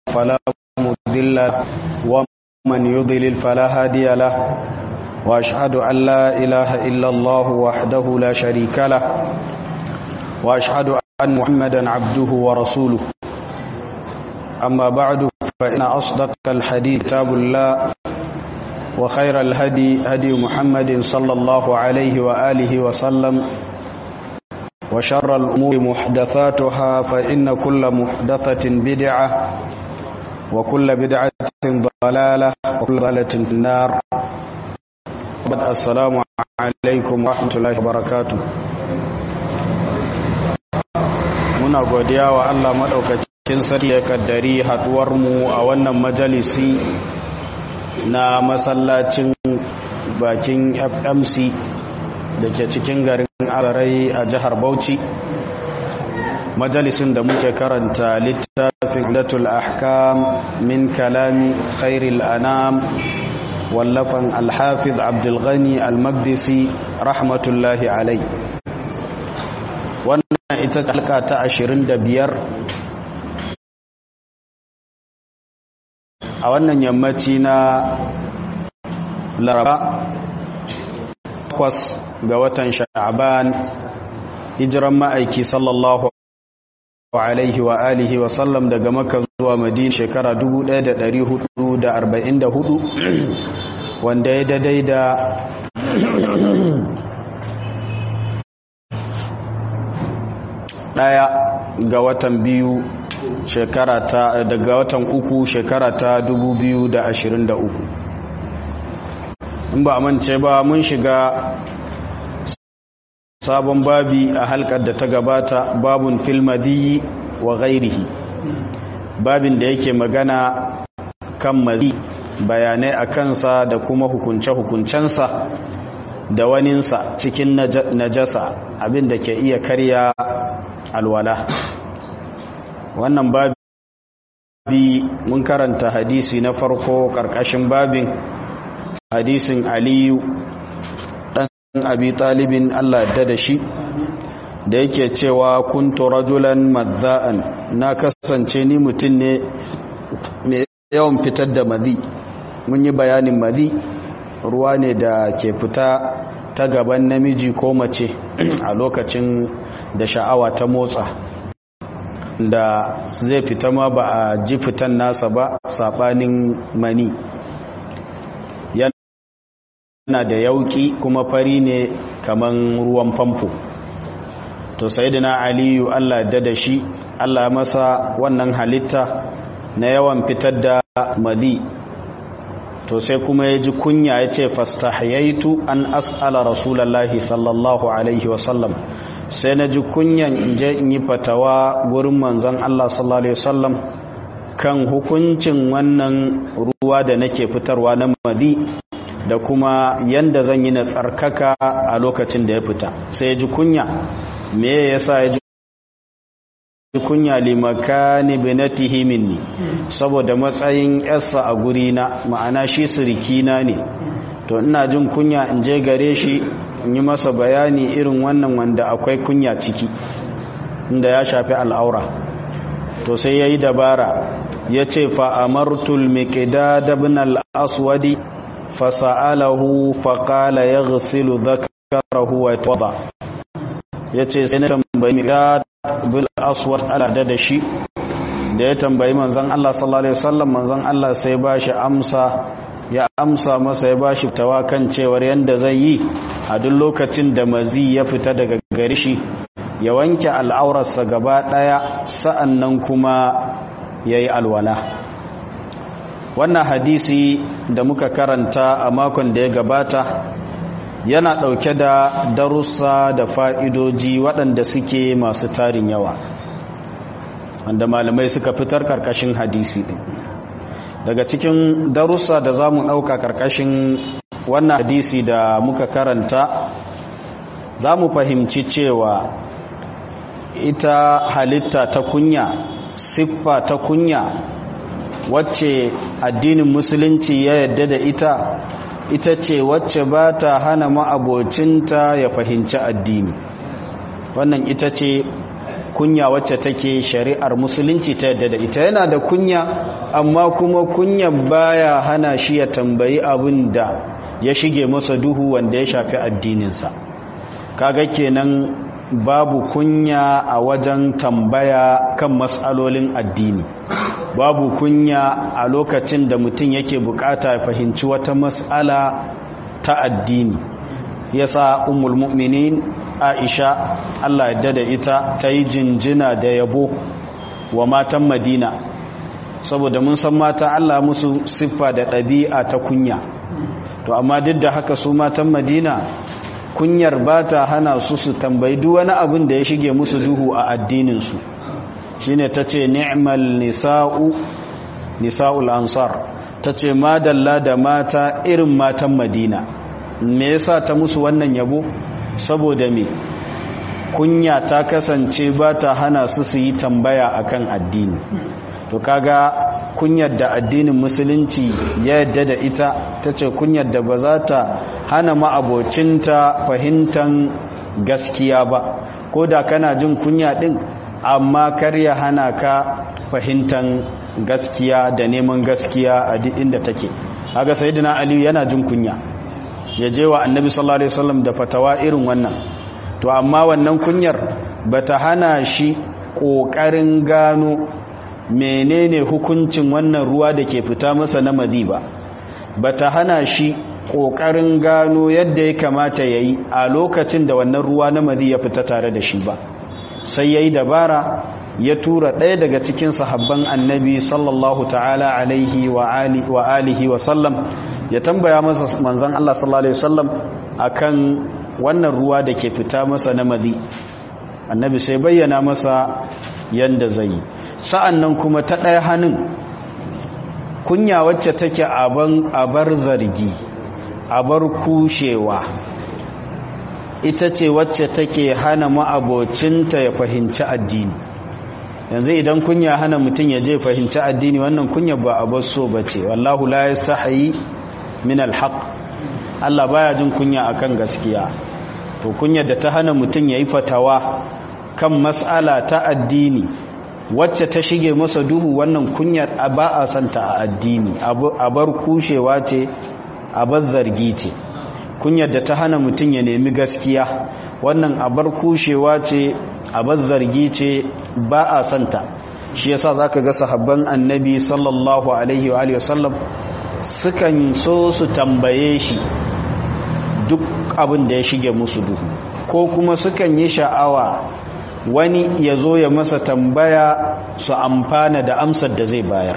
فلا مضل له ومن يضلل فلا هادي له وأشهد أن لا إله إلا الله وحده لا شريك له وأشهد أن محمدا عبده ورسوله أما بعد فإن أصدق الحديث كتاب الله وخير الهدي هدي محمد صلى الله عليه وآله وسلم وشر الأمور محدثاتها فإن كل محدثة بدعة وكل بدعة ضلالة وكل ضلالة في النار. السلام عليكم ورحمة الله وبركاته. muna godiya wa Allah madaukakin sarki ya kaddari haduwar mu a wannan majalisi na masallacin bakin FMC dake cikin garin Ararai a jihar Bauchi, majalisin da muke karanta littafin Umdatul Ahkam min kalami khairil anam wallafan al-Hafiz Abdul Ghani al-Maqdisi rahmatullahi alayhi. Wannan ita halka ta 25 a wannan yammaci na Laraba 8 ga watan Sha'ban, hijiran ma'aiki sallallahu alaihi wa alihi wa sallam daga Makka zuwa Madina shekara 1444 wanda ya daidai da ɗaya ga watan biyu shekara ta daga watan uku shekara ta 2023. in ba a mance ba mun shiga sabon babi a halkar da ta gabata, babun fil madhi wa ghairihi, babin da yake magana kan madhi, bayanai a kansa da kuma hukunce-hukuncensa da waninsa cikin najasa, abin da ke iya karya alwala. wannan babi mun karanta hadisi na farko karkashin babin, hadisin Aliyu dan Abi Talibin Allah da shi, da yake cewa kuntu rajulan madza'an, na kasance ni mutum ne mai yawan fitar da madhi. mun yi bayanin madhi ruwa ne da ke fita ta gaban namiji ko mace a lokacin da sha'awa ta motsa, da zai fita ma ba a ji fitan nasa ba, sabanin mani. yana da yauki kuma fari ne kaman ruwan famfo. to sayyidina Aliyu Allah da shi, Allah masa wannan halitta na yawan fitar da madhi. to sai kuma ya ji kunya, ya ce fastahiyaitu an as'ala rasulallahi sallallahu alaihi wasallam, sai na ji kunyan in je in yi fatawa gurin manzon Allah sallallahu alaihi wasallam kan hukuncin wannan ruwa da nake fitarwa na madhi, da kuma yanda zan yi na tsarkaka a lokacin da ya fita. sai ya ji kunya. me yasa ya ji kunya? limakani binatihi minni, saboda matsayin yarsa a gurina, ma'ana shi sirikina ne. to ina jin kunya in je gare shi in yi masa bayani irin wannan wanda akwai kunya ciki, inda ya shafi al'aura. to sai ya yi dabara, ya ce fa'amartul miqdad ibn al-aswadi fasa'alahu faƙala ya gasilu zakarahu wa tawadda. ya ce sai na tambayi miqdad bil aswad ala da shi, da ya tambayi manzon Allah sallallahu alaihi wasallam, manzon Allah sai ba shi amsa, ya amsa masa, ya ba shi tawa kan cewar yanda zai yi a duk lokacin da mazi ya fita daga gare shi, ya wanke al'aurarsa gaba daya, sa'annan kuma yayi alwala. wannan hadisi da muka karanta a makon da ya gabata yana ɗauke da darussa da fa'idoji waɗanda suke masu tarin yawa, wanda malamai suka fitar ƙarƙashin hadisi ɗin. daga cikin darussa da za mu ɗauka ƙarƙashin wannan hadisi da muka karanta, za mu fahimci cewa ita halitta ta kunya, siffa ta kunya wacce addinin musulunci ya yadda da ita ce wacce ba ta hana ma'abocinta ya fahimci addini. wannan ita ce kunya wacce take shari'ar musulunci ta yadda da ita. Yana da kunya amma kuma kunya baya hana shi ya tambayi abin da ya shige masa duhu wanda ya shafi addininsa. Kaga kenan babu kunya a wajen tambaya kan mas'alolin addini, babu kunya a lokacin da mutum yake bukata ya fahimci wata mas'ala ta addini. Yasa ummul mu'minin Aisha Allah ya da ita ta yi jinjina da yabo wa matan Madina, saboda mun san mata Allah musu siffa da ɗabi'a ta kunya. To amma duk da haka su matan Madina kunyar ba ta hana su su tambayi duk wani abin da ya shige musu duhu a addininsu. Shine tace ni'mal nisa'ul ansar, tace madalla da mata irin matan Madina. Me yasa ta musu wannan yabo? Saboda me kunya ta kasance ba ta hana su su yi tambaya akan addini. To kaga kunyar da addinin musulunci ya yadda da ita, tace kunyar da ba za ta hana ma'abocinta fahimtan gaskiya ba, ko da kana jin kunya din amma kar ya hana ka fahimtan gaskiya da neman gaskiya a duk inda take. Kaga sayyidina Ali yana jin kunya ya je wa annabi sallallahu alaihi wasallam da fatawa irin wannan, to amma wannan kunyar bata hana shi kokarin gano menene hukuncin wannan ruwa da ke fita masa na mazi ba, bata hana shi kokarin gano yadda ya kamata yayi a lokacin da wannan ruwa na mazi ya fita tare da shi ba. Sai yayi dabara ya tura ɗaya daga cikin sahabban annabi sallallahu ta'ala alaihi wa alihi wa sallam ya tambaya masa manzon Allah sallallahu alaihi wasallam akan wannan ruwa da ke fita masa na mazi. Annabi sai bayyana masa yanda zai. Sa'annan kuma ta ɗaya hannun kunya wacce take abar zargi, abar kushewa, ita ce wacce take hana ma'abocinta ya fahimci addini. Yanzu idan kunya hana mutum ya je fahimci addini, wannan kunya ba abar so bace. Wallahu la yastahi min alhaq, Allah baya jin kunya akan gaskiya. To kunyar da ta hana mutum yayi fatawa kan mas'ala ta addini wacce ta shige masa duhu, wannan kunyar ba a santa a addini, abar kushewa ce, abar zargi ce. Kunyar da ta hana mutum ya nemi gaskiya, wannan abar kushewa ce, abar zargi ce, ba a santa. Shi yasa zaka ga sahabban annabi sallallahu alaihi wa alihi wasallam sukan so su tambaye shi duk abin da ya shige musu duhu, ko kuma sukan yi sha'awa wani ya zo ya masa tambaya su amfana da amsar da zai bayar.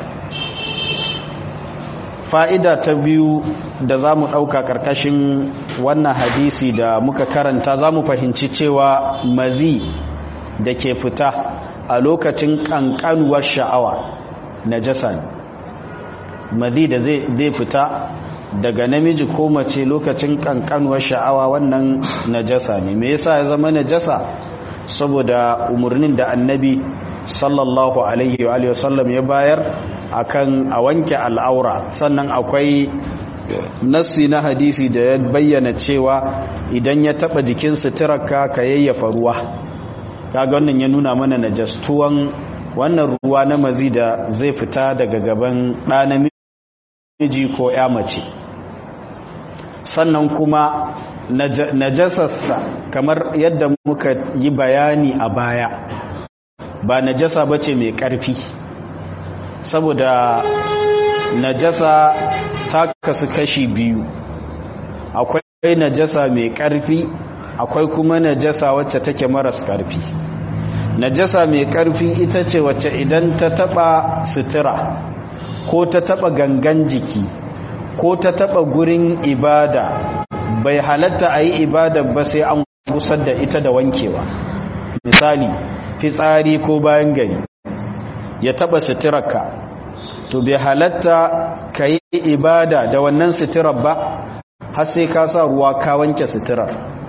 Fa'ida ta biyu da za mu ɗauka ƙarƙashin wannan hadisi da muka karanta, za mu fahimci cewa mazi da ke fita a lokacin ƙanƙanuwar sha'awa najasa ne. Mazi da zai fita daga namiji ko mace lokacin ƙanƙanuwar sha'awa, wannan najasa ne. Me yasa ya zama najasa? Saboda umarnin da annabi sallallahu alaihi wa sallam ya bayar akan a wanke al'aura. Sannan akwai nassi na hadisi da ya bayyana cewa idan ya taba jikin suturarka ka yayyafa ruwa. Kaga wannan ya nuna mana najastuwan wannan ruwa na mazi da zai fita daga gaban ɗa namiji ko ya mace. Sannan kuma najasarsa kamar yadda muka yi bayani a baya, ba najasa bace mai ƙarfi, saboda najasa ta kasu kashi biyu. Akwai najasa mai ƙarfi, akwai kuma najasa wacce take maras ƙarfi. Najasa mai ƙarfi ita ce wacce idan ta taba sutura ko ta taba gangan jiki ko ta taba gurin ibada, bai halatta a yi ibada ba sai an gusar da ita da wankewa. Misali, fitsari ko bayan gari ya taba suturarka, to bai halatta ka yi ibada da wannan suturar ba har sai ka sa ruwa ka wanke suturar.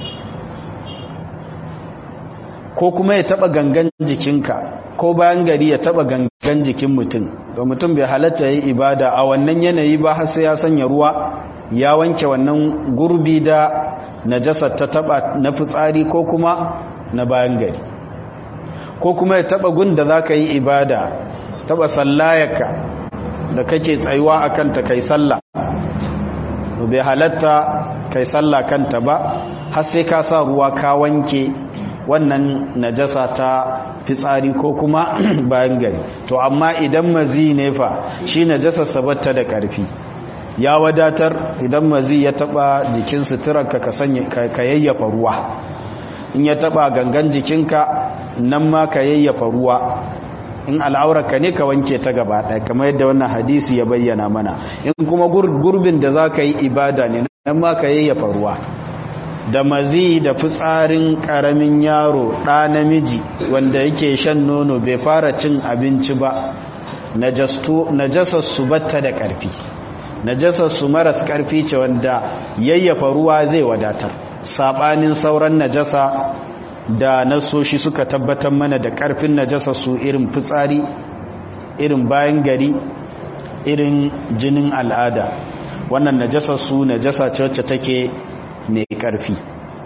Ko kuma ya taba gangan jikinka, ko bayan gari ya taba gangan jikin mutum, da mutum bai halatta yi ibada a wannan yanayi ba har sai ya sanya ruwa ya wanke wannan gurbi da najasar ta taba na fitsari ko kuma na bayan gari. ko kuma ya taba gun da zaka yi ibada, taba sallayarka da kake tsayuwa akan ta kai sallah, bai halatta kai sallah kanta ba har sai ka sa ruwa ka wanke wannan najasa ta fitsari ko kuma bayan gari. To amma idan mazi ne fa, shi najasar sabatta da karfi, ya wadatar idan mazi ya taba jikin suturarka ka yayyafa ruwa, in ya taba gangan jikinka nan ma ka yayyafa ruwa, in al'aurarka ne ka wanke ta gaba ɗaya kamar yadda wannan hadisi ya bayyana mana. In kuma gurbin da za ka yi ibada ne nan ma ka yayyafa ruwa. Da mazi da fitsarin ƙaramin yaro ɗa namiji wanda yake shan nono bai fara cin abinci ba, najasar su batta da ƙarfi, najasar su maras ƙarfi ce wanda yayyafa ruwa zai wadatar, saɓanin sauran najasa da nasoshi suka tabbatar mana da ƙarfin najasa su irin fitsari, irin bayan gari, irin jinin al'ada. Wannan najasa su najasa ce wacce take mai ƙarfi.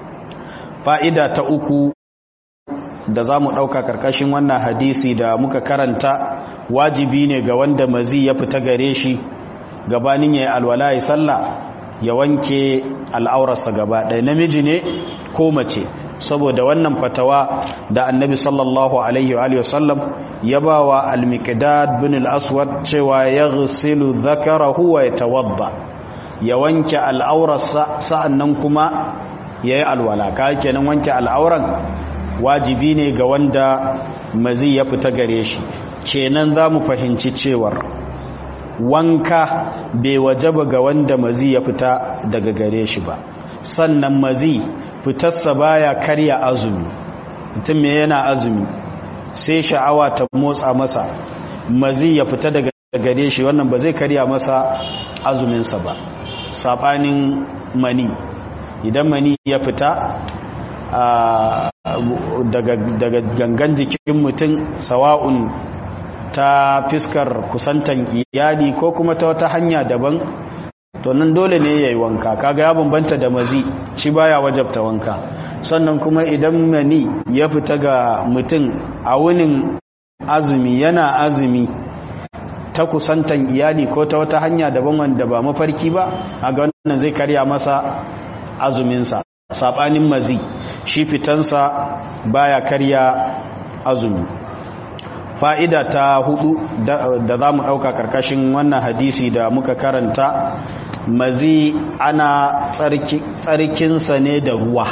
Fa'ida ta uku da za mu ɗauka ƙarƙashin wannan hadisi da muka karanta, wajibi ne ga wanda mazi ya fita gare shi gabanin ya yi alwala ya sallah ya wanke al'aurarsa gaba ɗaya, namiji ne ko mace, saboda wannan fatawa da annabi sallallahu alaihi wa sallam ya ba wa al-miqdad bin al-aswad cewa ya ghsilu dhakarahu wa yatawadda, ya wanke al'aurarsa sa'annan kuma ya yi alwala. Ka kenan wanke al'auran wajibi ne ga wanda mazi ya fita gare shi. Kenan za mu fahimci cewar wanka bai wajaba ga wanda mazi ya fita daga gare shi ba, sannan mazi fitarsa baya karya azumi. Mutum me yana azumi sai sha'awa ta motsa masa, mazi ya fita daga gare shi, wannan ba zai karya masa azuminsa ba, saɓanin mani. Idan mani ya fita daga gangan jikin mutum, sawa'un ta fiskar kusantan iyali ko kuma ta wata hanya daban, to nan dole ne yayi wanka. Kaga ya bambanta da mazi, shi baya wajabta wanka. Sannan kuma idan mani ya fita ga mutum a wunin azumi, yana azumi ta kusantan iyali ko ta wata hanya daban wanda ba mafarki ba, kaga wannan zai karya masa azuminsa, sabanin mazi shi fitansa baya karya azumi. Fa'ida ta hudu da za mu ɗauka ƙarƙashin wannan hadisi da muka karanta, mazi ana tsarkinsa ne da ruwa,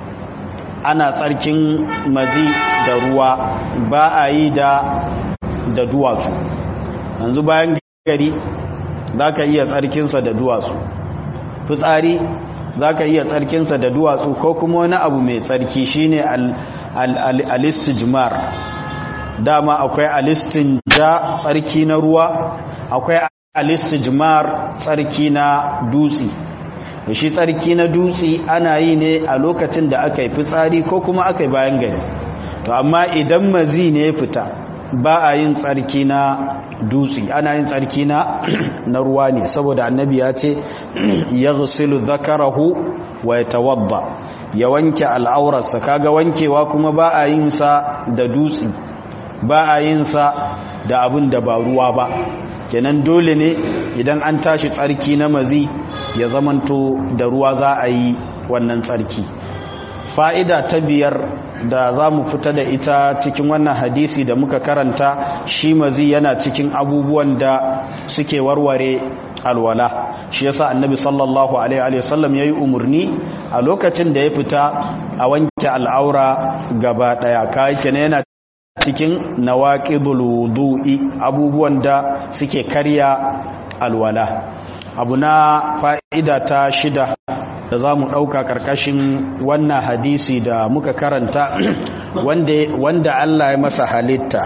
ana tsarkin mazi da ruwa, ba a yi da duwatsu. Yanzu bayan gari za ka iya tsarkinsa da duwatsu, fitsari za ka iya tsarkinsa da duwatsu, ko kuma wani abu mai tsarki shine al-istijmar. Dama akwai alistinja, tsarki na ruwa, akwai alistijmar, tsarki na dutse. Shi tsarki na dutse ana yi ne a lokacin da aka yi fitsari ko kuma aka yi bayan gari. To amma idan mazi ne ya fita, ba a yin tsarki na dutse, ana yin tsarki na ruwa ne, saboda annabi ya ce yaghsilu dhakarahu wa yatawadda, ya wanke al'aurarsa. Kaga wankewa kuma ba a yin sa da dutse, ba a yin sa da abin da ba ruwa ba. Kenan dole ne idan an tashi tsarki na mazi ya zamanto da ruwa za a yi wannan tsarki. Fa'ida ta biyar da za mu fita da ita cikin wannan hadisi da muka karanta, shi mazi yana cikin abubuwan da suke warware alwala. Shi yasa annabi sallallahu alaihi wasallam yayi umurni a lokacin da ya fita a wanke al'aura gaba daya. Kai kenan yana cikin nawaqidul wudu'i, abubuwan da suke karya alwala. Abu na fa'ida ta shida da za mu ɗauka ƙarƙashin wannan hadisi da muka karanta, wanda Allah ya masa halitta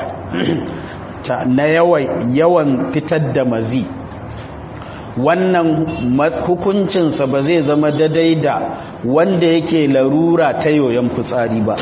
na yawan fitar da mazi, wannan hukuncinsa ba zai zama daidai da wanda yake larura ta yoyon fitsari ba,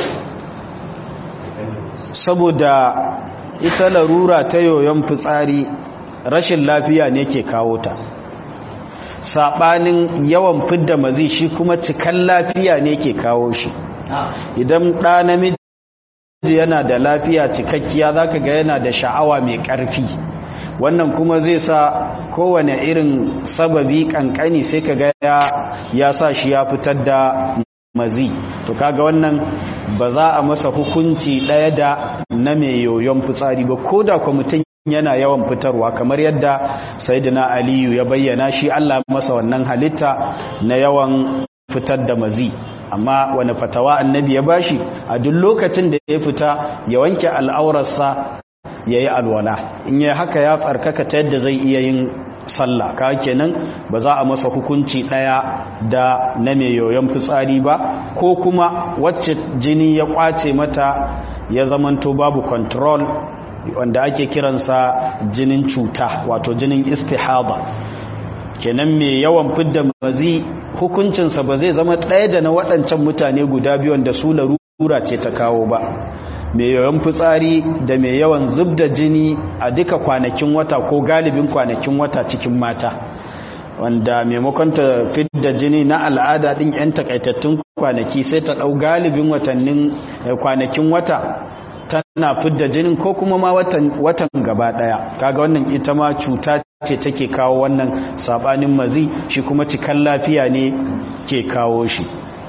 saboda ita larura ta yoyon fitsari rashin lafiya ne ke kawo ta, saɓanin yawan fidda mazi shi kuma cikan lafiya ne ke kawo shi. Idan ɗa namiji yana da lafiya cikakkiya zaka ga yana da sha'awa mai ƙarfi, wannan kuma zai sa kowane irin sababi kankani sai kaga ya sa shi ya fitar da mazi, to kaga wannan ba za a masa hukunci daya da na mai yoyon fitsari ba, ko da kuma mutum yana yawan fitarwa kamar yadda sayyidina aliyu ya bayyana shi Allah masa wannan halitta na yawan fitar da mazi. Amma wani fatawa annabi ya bashi, a duk lokacin da ya fita ya wanke al'aurarsa ya yi alwala, in yi haka ya tsarkaka ta yadda zai iya yin sallah, ka kenan ba za a masa hukunci daya da na mai yoyon fitsari ba, ko kuma wacce jini ya kwace mata ya zamanto babu control, wanda ake kiransa jinin cuta wato jinin istihaba, kenan mai yawan fidda mazi hukuncinsa ba zai zama ɗaya da na waɗancan mutane guda biyu wanda su larura ce ta kawo ba, mai yawan fitsari da mai yawan zub da jini a duka kwanakin wata ko galibin kwanakin wata cikin mata, wanda maimakon ta fidda jini na al'ada ɗin 'yan takaitattun kwanaki sai ta ɗau galibin kwanakin wata tana fidda jinin ko kuma ma watan gaba ɗaya. Kaga wannan ita ma cuta ce take kawo wannan sabanin mazi, shi kuma cikan lafiya ne ke kawo shi.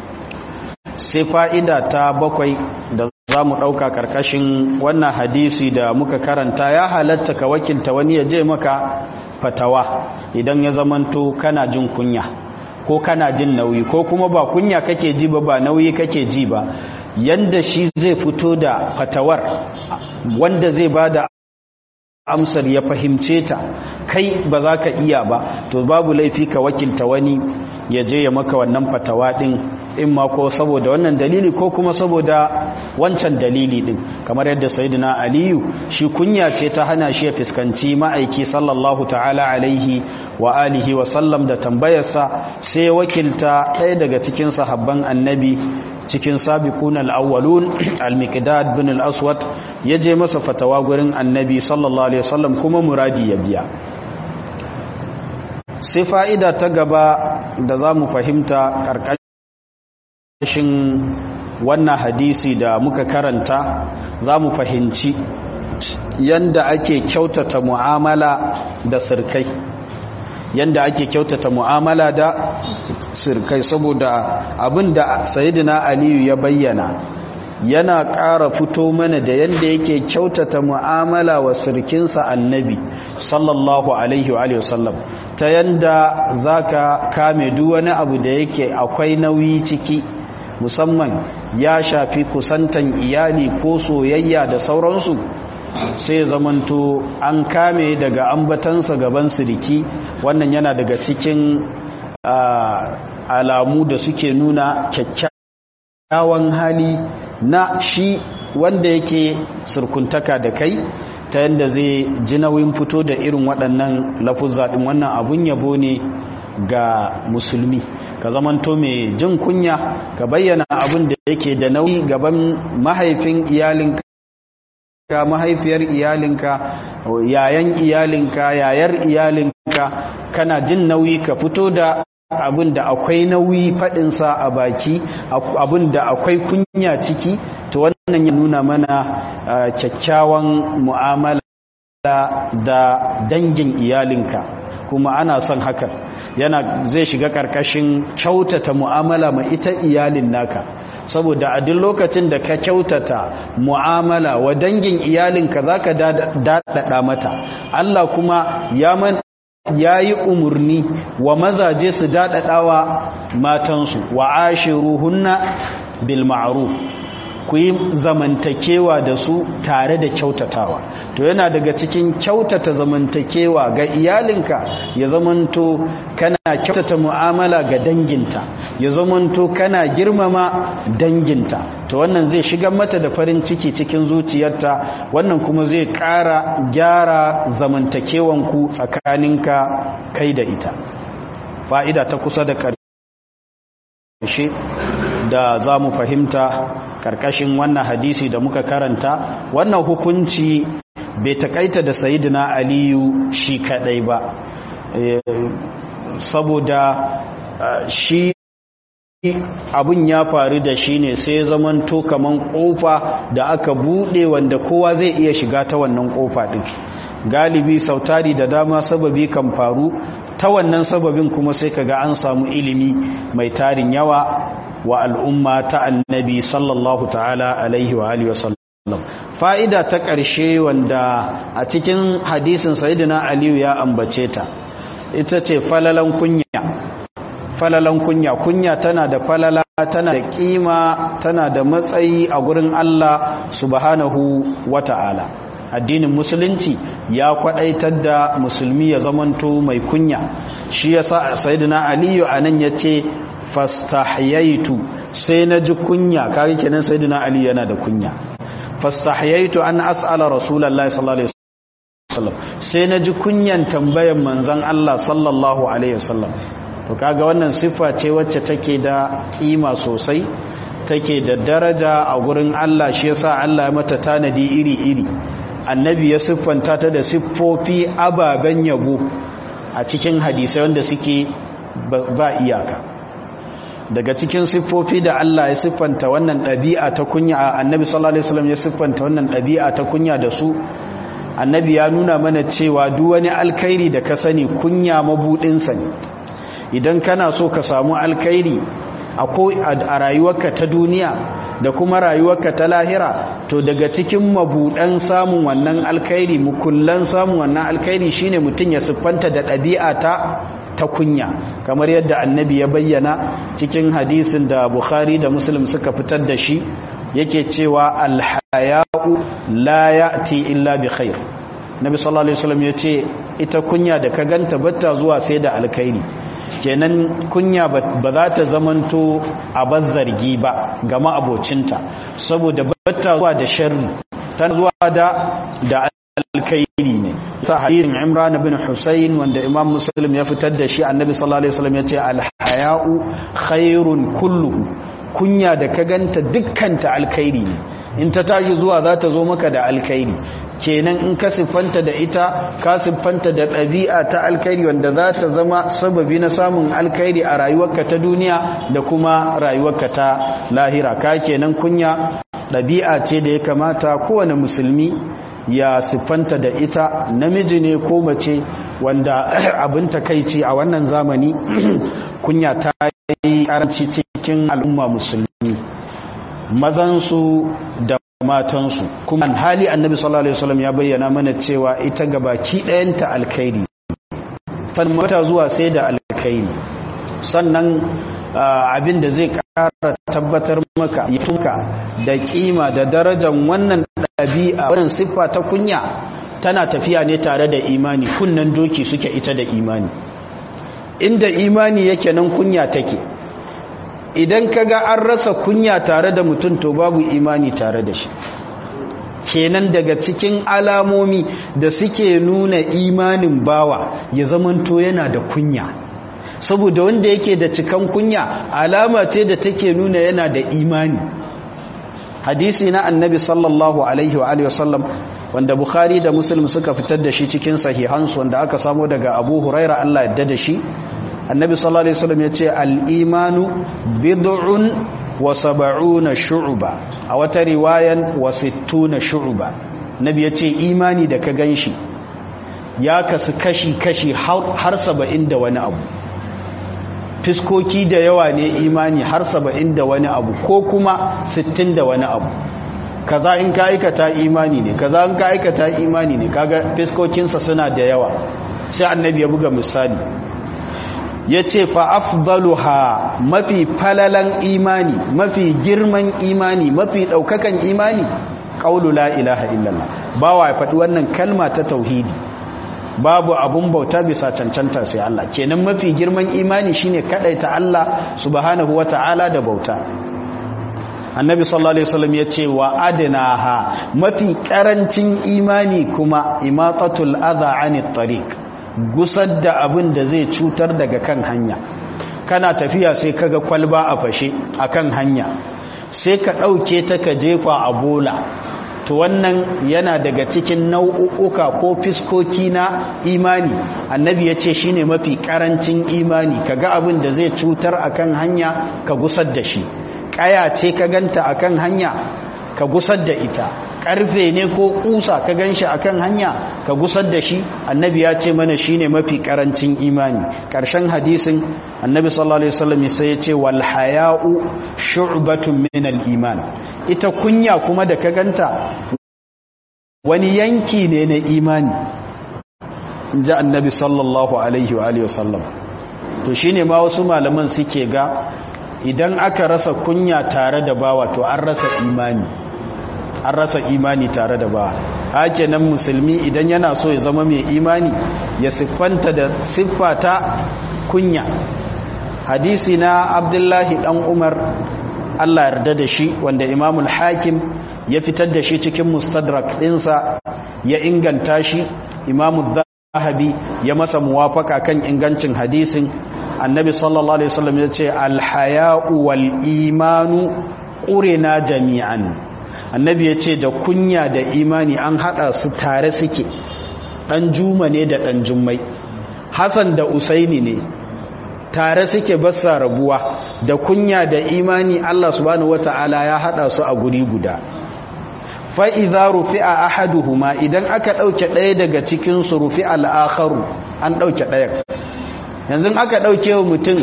Sai fa'ida ta 7 da za mu ɗauka ƙarƙashin wannan hadisi da muka karanta, ya halatta ka wakilta wani ya je maka fatawa idan ya zamanto kana jin kunya ko kana jin nauyi, ko kuma ba kunya kake ji ba nauyi kake ji ba, yanda shi zai fito da fatawar wanda zai ba da amsar ya fahimce ta kai ba za ka iya ba, to babu laifi ka wakilta wani ya je ya maka wannan fatawa din, in ma ko saboda wannan dalili ko kuma saboda wancan dalili din, kamar yadda sayyidina aliyu shi kunya ce ta hana shi ya fuskanci ma'aiki sallallahu ta'ala alaihi wa alihi wa sallam da tambayarsa, sai wakilta ɗaya daga cikin sahabban annabi cikin sabiqun al-awwalun al-miqdad bin al-aswad ya je masa fatawa gurin annabi sallallahu alaihi wasallam kuma muradi ya biya. Sai fa'ida ta gaba da za mu fahimta ƙarƙashin wannan hadisi da muka karanta, za mu fahimci yanda ake kyautata mu'amala da sirkai, yanda ake kyautata mu'amala da sirkai, saboda abinda sayyidina aliyu ya bayyana yana ƙara fito mana da yanda yake kyautata mu'amala wa sirkinsa annabi sallallahu alaihi wa sallam, ta yanda zaka kame duk wani abu da yake akwai nauyi ciki, musamman ya shafi kusantan iyali ko soyayya da sauransu, sai zamanto an kame daga ambatansa gaban siriki. Wannan yana daga cikin alamu da suke nuna kyakkyawan hali na shi wanda yake surkuntaka da kai, ta yadda zai ji nauyin fito da irin waɗannan lafuzza ɗin. Wannan abun yabo ne ga musulmi, ka zamanto mai jin kunya, ka bayyana abin da yake da nauyi gaban mahaifin iyalinka, mahaifiyar iyalinka, yayan iyalinka, yayar iyalinka, kana jin nauyi ka fito da abin da akwai nauyi faɗinsa a baki, abin da akwai kunya ciki, to wannan ya nuna mana kyakkyawan mu'amala da dangin iyalinka, kuma ana son hakan. Zai shiga ƙarƙashin kyautata mu'amala ma ita iyalin naka, saboda a duk lokacin da ka kyautata mu'amala wa dangin iyalinka za ka daɗaɗa mata. Allah kuma ya yi umarni wa mazaje su daɗaɗawa matansu, wa ashiruhunna bil ma'ruf, ku yi zamantakewa da su tare da kyautatawa. To yana daga cikin kyautata zamantakewa ga iyalinka, ya zamanto kana kyautata mu'amala ga danginta, ya zamanto kana girmama danginta, to wannan zai shiga mata da farin ciki cikin zuciyarta, wannan kuma zai ƙara gyara zamantakewanku tsakaninka kai da ita. Fa'ida ta kusa da ƙarshe da za mu fahimta karkashin wannan hadisi da muka karanta, wannan hukunci bai takaita da sayyidina aliyu shi kadai ba, saboda shi abun ya faru da shi ne sai zamanto kaman kofa da aka bude wanda kowa zai iya shiga ta wannan kofa din galibi sautari da dama sababi kan faru ta wannan sababin kuma sai kaga an samu ilimi mai tarin yawa wa al'umma ta annabi sallallahu ta'ala alaihi wa alihi wasallam. Fa'ida ta ƙarshe wanda a cikin hadisin Sayyidina Aliyu ya ambace ta, ita ce falalan kunya. Falalan kunya, kunya tana da falala, tana da ƙima, tana da matsayi a gurin Allah subhanahu wa ta'ala. Addinin musulunci ya kwaɗaitar da musulmi ya zamanto mai kunya, shi yasa Sayyidina Aliyu anan yace fastahyaitu sai na ji kunya kage kenan Sayyidina Ali yana da kunya fastahyaitu an as'ala rasulullahi sallallahu alaihi wasallam sai na ji kunyan tambayan manzon Allah sallallahu alaihi wasallam to kaga wannan siffa ce wacce take da kima sosai take da daraja a gurin Allah shi yasa Allah ya mata tanadi iri-iri annabi ya siffanta ta da siffofi ababen yabo a cikin hadisai wanda suke ba iyaka daga cikin siffofi da Allah ya siffanta wannan ɗabi'a ta kunya annabi sallallahu alaihi wasallam ya siffanta wannan ɗabi'a ta kunya da su annabi ya nuna mana cewa duk wani alkhairi da ka sani kunya mabudin sa ne idan kana so ka samu alkhairi a rayuwarka ta duniya da kuma rayuwarka ta lahira to daga cikin mabudan samun wannan alkhairi mukullan samun wannan alkhairi shine mutun ya siffanta da ɗabi'a ta kunya kamar yadda annabi ya bayyana cikin hadisin da Bukhari da Muslim suka fitar da shi yake cewa alhaya'u la ya'ti illa bi khair Nabi sallallahu alaihi wasallam yace ita kunya da ka ganta batta zuwa sai da alkhairi kenan kunya ba za ta zamanto a bazzargi ba ga ma'abocinta saboda batta zuwa da sharri ta zuwa da alkhairi ne sa hadisin Imran bin Husayn wanda Imam Muslim ya fitar da shi annabi sallallahu alaihi wasallam yace al-haya'u khairun kulluhu kunya da ka ganta dukkanta alkhairi ne in ta tashi zuwa za ta zo maka da alkhairi kenan in ka siffanta da ita ka siffanta da ɗabi'a ta alkhairi wanda za ta zama sababi na samun alkhairi a rayuwarka ta duniya da kuma rayuwarka ta lahira ka kenan kunya ɗabi'a ce da ya kamata kowane musulmi ya siffanta da ita namiji ne ko mace wanda abin takeici a wannan zamani kunya ta yi karanci cikin al'umma musulmi mazansu da matansu kuma hali annabi sallallahu alaihi wasallam ya bayyana mana cewa ita gabaki ɗayanta alkhairi sannan mata zuwa sai da alkhairi sannan abin da zai ƙara tabbatar maka yatunka da kima da darajar wannan ɗabi'a wannan siffa ta kunya tana tafiya ne tare da imani kunnan doki suke ita da imani inda imani yake nan kunya take idan kaga an rasa kunya tare da mutum to babu imani tare da shi kenan daga cikin alamomi da suke nuna imanin bawa ya zamanto yana da kunya saboda wanda yake da cikan kunya alama ce da take nuna yana da imani hadisi na annabi sallallahu alaihi wa alihi wasallam wanda Bukhari da Muslim suka fitar da shi cikin sahihansu wanda aka samu daga Abu Huraira Allah yadda da shi annabi sallallahu alaihi wasallam yace al-imanu bid'un wa sab'una shu'ba a wata riwayan wa 60 shu'ba nabi yace imani da ka ganshi ya kasu kashi har 70 da wani abu fiskoki da yawa ne imani har 70 da wani abu ko kuma 60 da wani abu kaza in ka aikata imani ne kaza in ka aikata imani ne kaga fiskokinsa suna da yawa sai annabi ya buga misali yace fa afdaluha mafi falalan imani mafi girman imani mafi daukakan imani qaulu la ilaha illallah bawa ya faɗi wannan kalma ta tauhidi babu abun bauta bisa cancanta sai Allah kenan mafi girman imani shine kadaita Allah subhanahu wataala da bauta annabi sallallahu alaihi wasallam yace wa adnaha mafi karancin imani kuma imatatul adha anit tariq gusar da abin da zai cutar daga kan hanya kana tafiya sai kaga kwalba a fashe akan hanya sai ka dauke ta ka jefa a bola to wannan yana daga cikin nau'uka ko fiskoki na imani. Annabi ya ce shi ne mafi karancin imani, ka ga abin da zai cutar akan hanya ka gusar da shi, ƙaya ce ka ganta akan hanya ka gusar da ita, ƙarfe ne ko ƙusa ka ganshi akan hanya ka gusar da shi. Annabi ya ce mana shi ne mafi karancin imani. Ƙarshen hadisin annabi sallallahu alaihi wasallam sai ya ce wal haya'u shu'batun min al iman, ita kunya kuma da ka ganta wani yanki ne na imani, inji annabi sallallahu alaihi wa alihi wasallam. to shine ma wasu malaman suke ga idan aka rasa kunya tare da bawa to an rasa imani tare da bawa. hake nan musulmi idan yana so ya zama mai imani ya siffanta da siffata kunya. hadisi na Abdullahi dan Umar Allah yarda da shi, wanda Imamul Hakim ya fitar da shi cikin Mustadrak dinsa ya inganta shi, Imamul Zahabi ya masa muwafaka kan ingancin hadisin. Annabi sallallahu alaihi wasallam ya ce al-haya'u wal imanu qurina jami'an. Annabi ya ce da kunya da imani an hada su tare suke, dan Juma ne da dan Jummai, Hassan da Usaini ne tare suke basa rabuwa. Da kunya da imani Allah subhanahu wata'ala ya hada su a guri guda. fa idza rufi'a ahaduhuma, idan aka dauke daya daga cikin su rufi'a al-akharu, an dauke daya. yanzu aka dauke wa mutum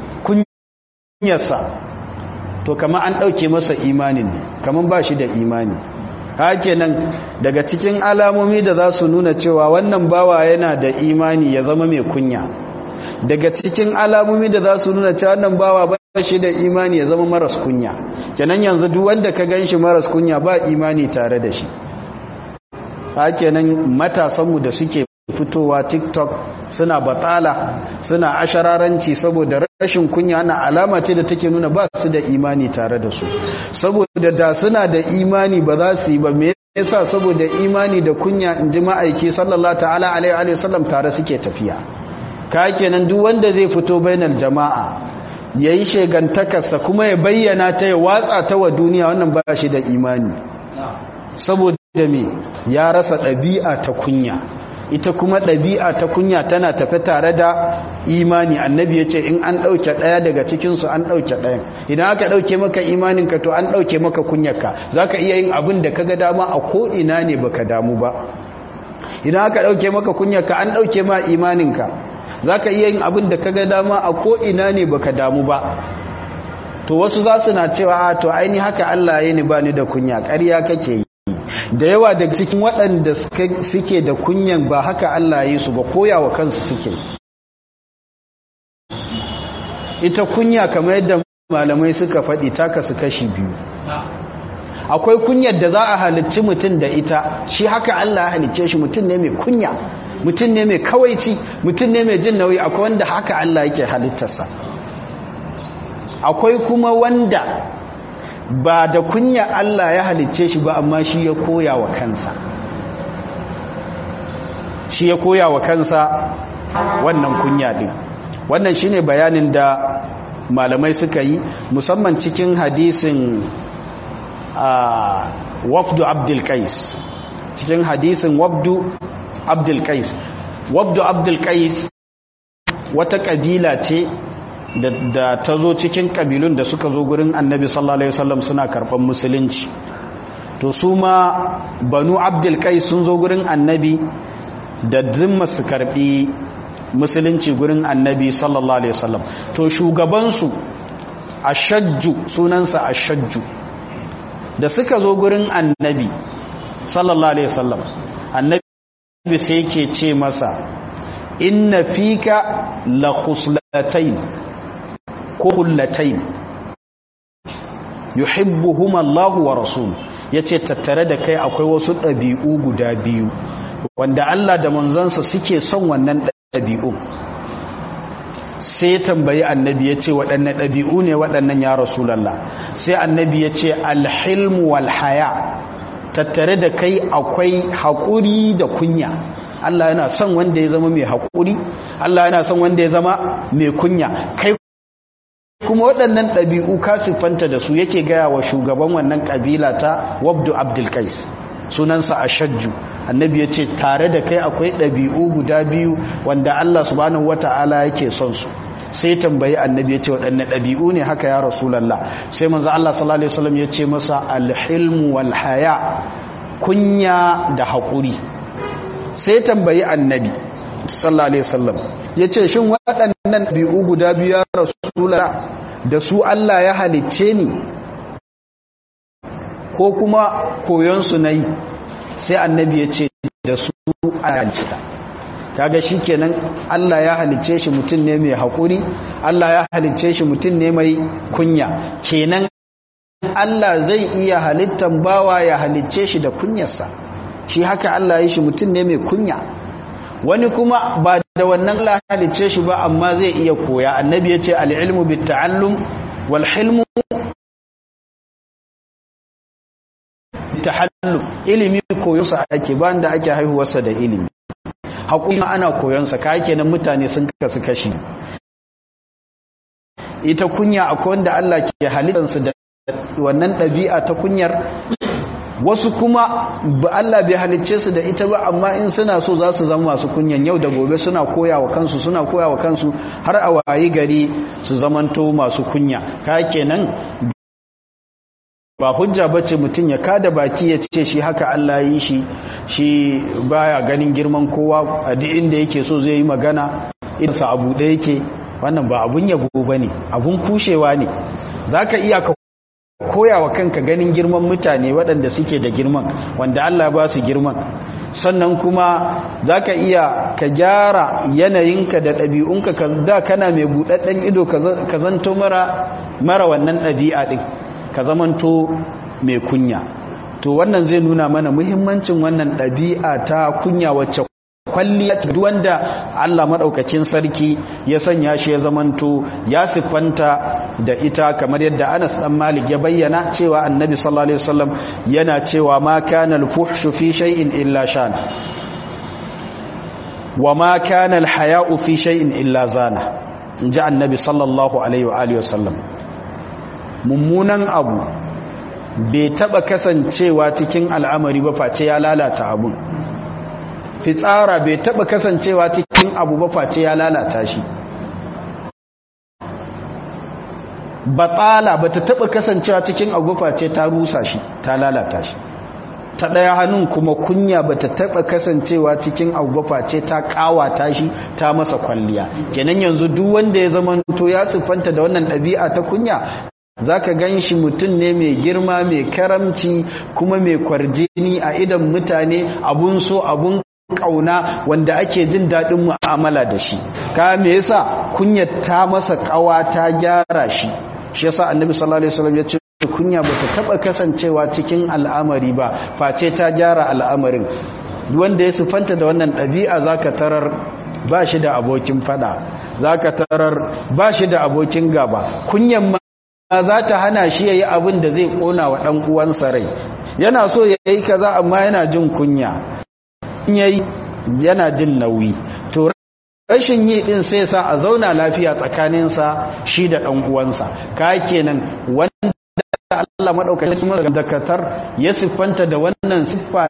kunyarsa to kamar an dauke masa imanin ne, kamar ba shi da imani. hakenan daga cikin alamomi da za su nuna cewa wannan bawa yana da imani ya zama mai kunya, daga cikin alamomi da za su nuna cewa wannan bawa ba shi da imani ya zama maras kunya. kenan yanzu duk wanda ka ganshi maras kunya ba imani tare da shi. hakenan matasanmu da suke fitowa TikTok suna batala, suna ashararanci saboda rashin kunya, na alama ce da take nuna ba su da imani tare da su. saboda da suna da imani ba za su yi ba. me yasa? saboda imani da kunya, in ji ma'aiki sallallahu ta'ala alaihi wa sallam, tare suke tafiya. ka kenan duk wanda zai fito bainar jama'a yayi shegantakarsa kuma ya bayyana ta, ya watsa ta wa duniya, wannan ba shi da imani. saboda me? ya rasa ɗabi'a ta kunya. ita kuma ɗabi'a ta kunya tana tafi tare da imani. Annabi ya ce in an ɗauke ɗaya daga cikinsu an ɗauke ɗayan. idan aka ɗauke maka imaninka to an ɗauke maka kunyarka. za ka iya yin abin da ka ga dama a ko'ina ne baka damu ba. idan aka ɗauke maka kunyarka an ɗauke ma imaninka. za ka iya yin abin da ka ga dama a ko'ina ne baka damu ba. to wasu za su na cewa to aini haka Allah ya ni ba ni da kunya. ƙarya kake yi. da yawa daga cikin waɗanda suke da kunyan ba haka Allah ya yi su ba, koyawa kansu suke. ita kunya kamar yadda malamai suka faɗi ta kasu kashi biyu. akwai kunyar da za a halicci mutum da ita, shi haka Allah ya halicce shi, mutum ne mai kunya, mutum ne mai kawaici, mutum ne mai jin nauyi. akwai wanda haka Allah yake halittarsa. akwai kuma wanda ba da kunya Allah ya halicce shi ba, amma shi ya koya wa kansa. shi ya koya wa kansa wannan kunya din. wannan shine bayanin da malamai suka yi, musamman cikin hadisin wafdu Abdul Qais. cikin hadisin wafdu Abdul Qais. wafdu Abdul Qais wata kabila ce da ta zo cikin kabilun da suka zo gurin Annabi sallallahu alaihi wasallam suna karban musulunci. to su ma banu Abdul Qais sun zo gurin Annabi da zimma su karbi musulunci gurin Annabi sallallahu alaihi wasallam. to shugaban su Ashajju, sunansa Ashajju, da suka zo gurin Annabi sallallahu alaihi wasallam, Annabi sai yake ce masa inna fika la khuslatayn ko hullatayn yuhibbuhuma Allahu wa rasul. yace tattare da kai akwai wasu ɗabi'u guda biyu wanda Allah da manzansa suke son wannan ɗabi'u. sai tambayi Annabi yace waɗanne ɗabi'u ne waɗannan ya rasulullah? sai Annabi yace alhilmu wal haya, tattare da kai akwai haƙuri da kunya. Allah yana son wanda ya zama mai haƙuri, Allah yana son wanda ya zama mai kunya. kai kuma waɗannan ɗabi'u ka siffanta da su, yake gaya wa shugaban wannan ƙabila ta wabdu Abdul Qais. sunansa ashajju. Annabi ya ce tare da kai akwai ɗabi'u guda biyu wanda Allah subhanahu wata'ala yake son su. Sai tambayi annabi ya ce waɗanne ɗabi'u ne haka ya rasulallah. Sai manzo Allah sallallahu alaihi wasallam ya ce masa alhilmu wal haya, kunya da haƙuri. Sai tambayi annabi sallallahu alaihi wasallam ya ce shin waɗannan ɗabi'u guda biyu ya rasulallah da su Allah ya halicce ni ko kuma koyon su nayi? Sai annabi ya ce da su ayancika. Kaga shikenan Allah ya halicce shi mutum ne mai hakuri, Allah ya halicce shi mutum ne mai kunya. Kenan Allah zai iya halittan bawa ya halicce shi da kunyarsa. Shi haka Allah ya shi mutum ne mai kunya. Wani kuma ba da wannan Allah halicce shi ba amma zai iya koya. Annabi ya ce al-ilmu bit-ta'allum wal hilmu tahallum. Ilimi koyonsa ake ba da ake haihuwarsa da ilimi. Haƙuri ana koyonsa, ka kenan mutane sun kasu kashi. Ita kunya akwai wanda Allah ke halittarsa da wannan ɗabi'a ta kunyar, wasu kuma ba Allah bai halicce su da ita ba amma in suna so za su zama masu kunyan yau da gobe suna koya wa kansu har a wayi gari su zamanto masu kunya. Ka kenan ba hujja bace mutum ya kada baki ya ce shi haka Allah yi shi baya ganin girman kowa a duk inda yake so zai yi magana idansa abu da yake. Wannan ba abun yabo bane, abun kushewa ne. Zaka iya ka koya wa kanka ganin girman mutane waɗanda suke da girman, wanda Allah ba su girman. Sannan kuma zaka iya ka gyara yanayinka da ɗabi'unka da kana mai buɗaɗɗen ido ka zanto mara wannan ɗabi'a ɗin, ka zamanto mai kunya. To wannan zai nuna mana muhimmancin wannan ɗabi'a ta kunya wacce kwalliya duk wanda Allah madaukakin sarki ya sanya shi ya zamanto ya siffanta da ita, kamar yadda Anas dan Malik ya bayyana cewa Annabi sallallahu alaihi wasallam yana cewa ma kana al-fuhshu fi shay'in illa shan wa ma kana al-haya'u fi shay'in illa zana. inji Annabi sallallahu alaihi wa alihi wasallam mummunan abu bai taba kasancewa cikin al'amari ba face ya lalata abun. Fitsara bai taba kasancewa cikin abu ba face ya lalata shi. Batala bata taba kasancewa cikin abu ba face ta rusa shi, ta lalata shi. Ta daya hannun kuma kunya bata taba kasancewa cikin abu ba face ta kawata shi, ta masa kwalliya. Kenan yanzu duk wanda ya zamanto ya siffanta da wannan ɗabi'a ta kunya, zaka ganshi mutum ne mai girma, mai karamci, kuma mai kwarjini a idan mutane, abun so, abun kauna, wanda ake jin daɗin mu'amala da shi. Ka me yasa kunya ta masa kawa, ta gyara shi. Shi yasa Annabi sallallahu alaihi wasallam ya ce kunya bata taba kasancewa cikin al'amari ba face ta gyara al'amarin. Wanda ya sifanta da wannan ɗabi'a zaka tarar ba shi da abokin fada, zaka tarar ba shi da abokin gaba. Kunyan ma za ta hana shi yayi abin da zai kona wa dan uwansa rai. Yana so yayi kaza amma yana jin kunya, yayi yana jin nauyi. To rashin yi din sai sa a zauna lafiya tsakaninsa shi da dan uwansa. Ka kenan wanda Allah madaukakin dakatar ya siffanta da wannan siffa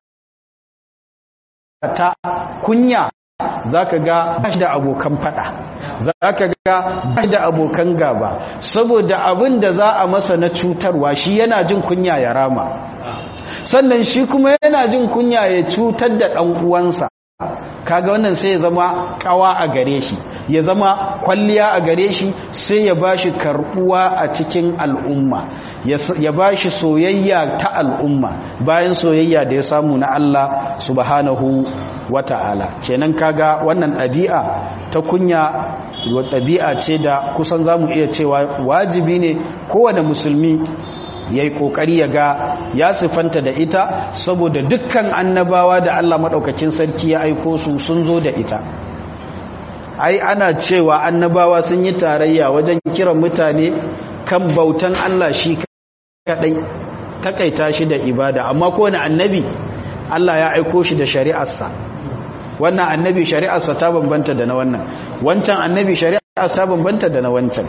ta kunya, zaka ga bashi da abokan fada, zaka ga bashi da abokan gaba, saboda abin da za a masa na cutarwa shi yana jin kunya ya rama, sannan shi kuma yana jin kunya ya cutar da ɗan uwansa. Kaga wannan sai ya zama kawa a gare shi, ya zama kwalliya a gare shi, sai ya bashi karbuwa a cikin al'umma, ya bashi soyayya ta al'umma bayan soyayya da ya samu na Allah subhanahu wata'ala. Kenan kaga wannan ɗabi'a ta kunya ɗabi'a ce da kusan zamu iya cewa wajibi ne kowane musulmi ya yi ƙoƙari ya ga ya siffanta da ita, saboda dukkan annabawa da Allah maɗaukacin sarki ya aiko su sun zo da ita. Ai ana cewa annabawa sun yi tarayya wajen kiran mutane kan bautan Allah shi kaɗai, takaita shi da ibada, amma kowane annabi Allah ya aiko shi da shari'arsa. Wannan annabi shari'arsa ta bambanta da na wannan, wancan annabi shari'arsa ta bambanta da na wancan.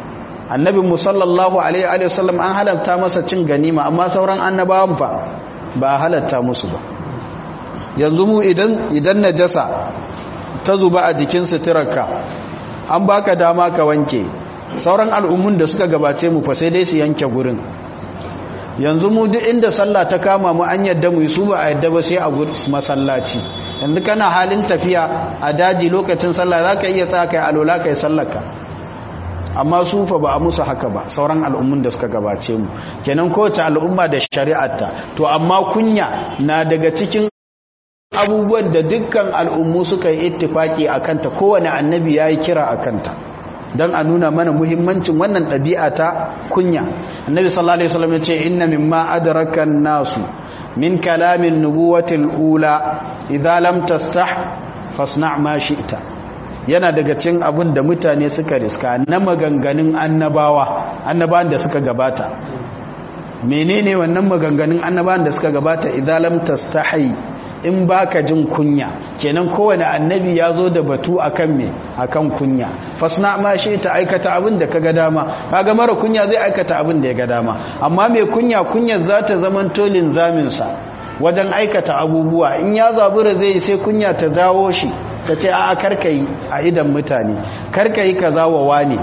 Annabin mu sallallahu alaihi wa sallam an halarta masa cin ganima, amma sauran annabawan fa ba halatta musu ba. Yanzu mu idan najasa ta zuba a jikin suturarka an baka dama ka wanke, sauran al'ummun da suka gabace mu fa sai dai su yanke gurin. Yanzu mu duk inda sallah ta kama mu an yadda mu yi, su ba a yadda ba sai a masallaci. Yanzu kana halin tafiya a daji lokacin sallah za ka iya tsaya kai alola kai sallarka, amma su fa ba a musu haka ba, sauran al'ummun da suka gabace mu. Kenan kowace al'umma da shari'arta. To amma kunya na daga cikin abubuwan da dukkan al'ummu suka yi ittifaki a kanta, kowane annabi ya yi kira a kanta don a nuna mana muhimmancin wannan ɗabi'a ta kunya. Annabi sallallahu alaihi wasallam ya ce inna mimma adraka an-nasu min kalamin nubuwatil ula idza lam tastah fasna' ma shi'ta. Yana daga cikin abin da mutane suka riska na maganganun annabawan da suka gabata. Menene wannan maganganun annabawan da suka gabata? Idza lam tastahi, in baka jin kunya. Kenan kowane annabi ya zo da batu akan me? Akan kunya. Fasna ma shi ta aikata abin da kaga dama. Kaga mara kunya zai aikata abin da ya ga dama, amma mai kunya za ta zaman tolin zamin sa wajen aikata abubuwa. In ya zabura zai sai kunya ta jawo shi ta ce a'a karkai a idan mutane, karkai kaza wa wani.